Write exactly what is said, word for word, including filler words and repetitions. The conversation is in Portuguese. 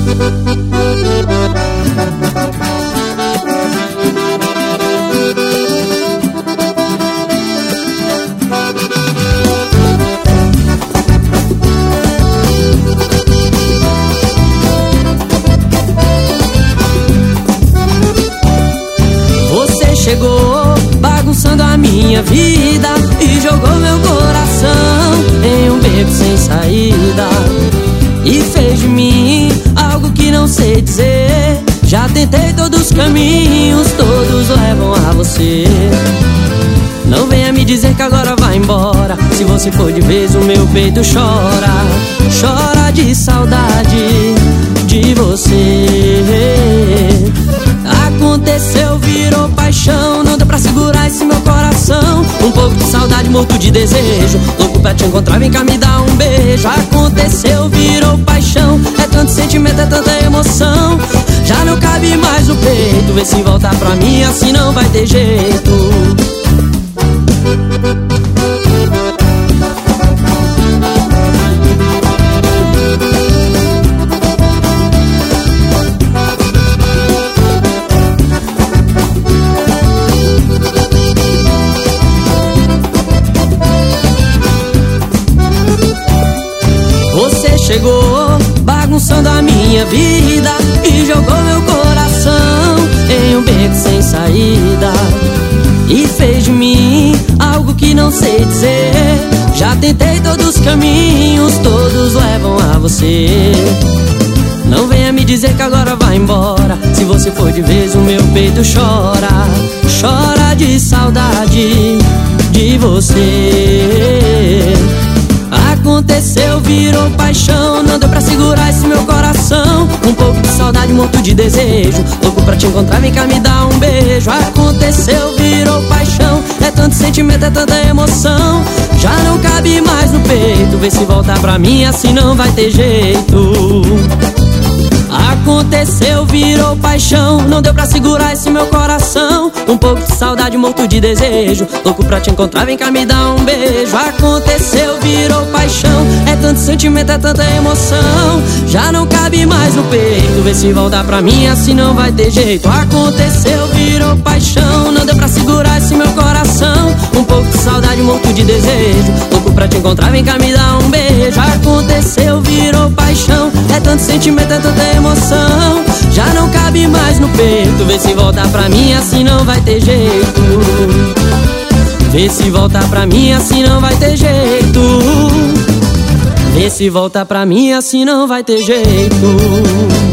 Chegou bagunçando a minha vida e jogou meu coração em um beco sem saída e fez de mim algo que não sei dizer. Já tentei todos os caminhos, todos levam a você. Não venha me dizer que agora vai embora. Se você for de vez o meu peito chora, chora de saudade de você. Aconteceu, virou paixão, não dá pra segurar esse meu coração. Um pouco de saudade, morto de desejo, louco pra te encontrar, vem cá me dar um beijo. Aconteceu, virou paixão, é tanto sentimento, é tanta emoção. Já não cabe mais no peito, vê se voltar pra mim, assim não vai ter jeito. Você chegou bagunçando a minha vida e jogou meu coração em um beco sem saída e fez de mim algo que não sei dizer. Já tentei todos os caminhos, todos levam a você. Não venha me dizer que agora vai embora. Se você for de vez o meu peito chora, chora de saudade de você. Aconteceu, virou paixão, não deu pra segurar esse meu coração. Um pouco de saudade, morto de desejo, louco pra te encontrar, vem cá me dar um beijo. Aconteceu, virou paixão, é tanto sentimento, é tanta emoção. Já não cabe mais no peito, vê se voltar pra mim, assim não vai ter jeito. Aconteceu, virou paixão, não deu pra segurar esse meu coração. Um pouco de saudade, morto de desejo, louco pra te encontrar, vem cá me dar um beijo. Aconteceu, virou paixão, é tanto sentimento, é tanta emoção. Já não cabe mais no peito, vê se voltar pra mim, assim não vai ter jeito. Aconteceu, virou paixão, não deu pra segurar esse meu coração. Um pouco de saudade, morto de desejo, louco pra te encontrar, vem cá me dar um beijo. Aconteceu, virou paixão, é tanto sentimento, é tanta emoção. Já não cabe mais no peito, vê se voltar pra mim, assim não vai ter jeito. Vê se voltar pra mim, assim não vai ter jeito. Vê se voltar pra mim, assim não vai ter jeito.